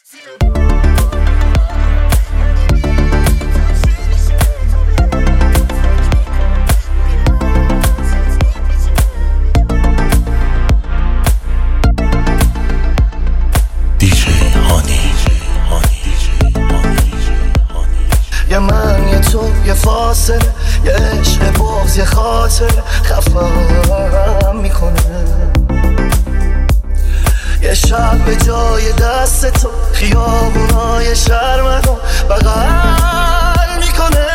یه من یه تو یه فاصله، یه عشق بغض یه خاطر خفم میکنه. یه شب به جای دست تو خیابونای شهر منو بغل میکنه.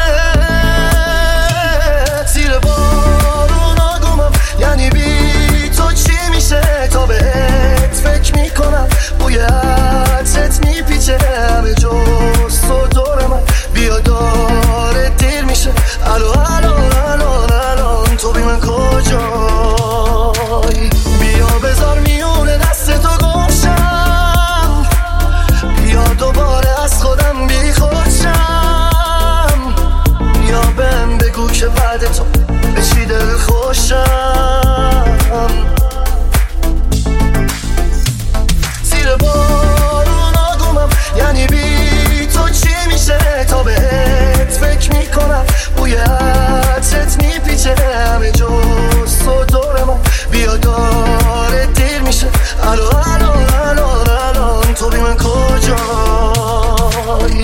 زیر بارونا گمم، یعنی بی تو چی میشه؟ تا بهت فکر میکنم، بوی عطرت میپیچه همه جز تو دور من. بیا داره دیر میشه، الان تو بی من کجایی؟ بیا بذار میونه دست تو گمشم، بیا دوباره از خودم بی خودشم. بیا بهم بگو که بعد تو به چی دل خوشم. زیر بارونا گمم، یعنی بی تو چی میشه؟ تا بهت فکر میکنم، بوی عطرت میپیچه همه جز تو دور من. بیا داره دیر میشه، الان تو بی من کجایی؟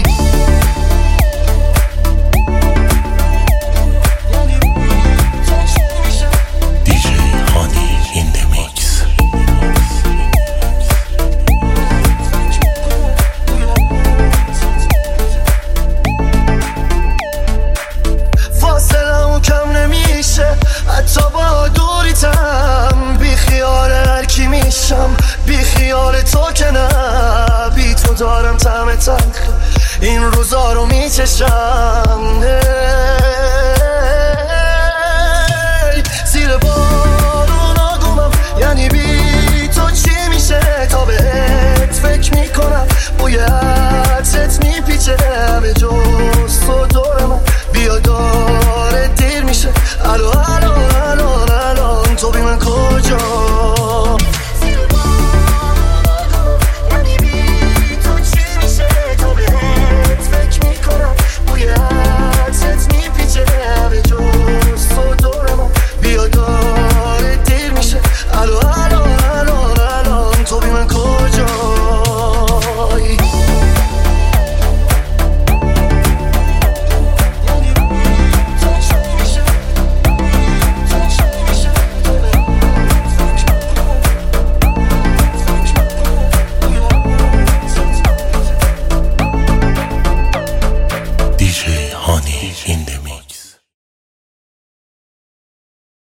حتی با دوریتم بی خیال هر کی میشم، بی خیال تو که نه. بی تو دارم طعم تلخ این روزا رو میچشم. زیر بارونا گمم، یعنی بی تو چی میشه؟ تا بهت فکر میکنم، بوی عطرت میپیچه همه جز تو دور من. بیا داره دیر میشه، الان تو بی من کجا؟ DJ Honey.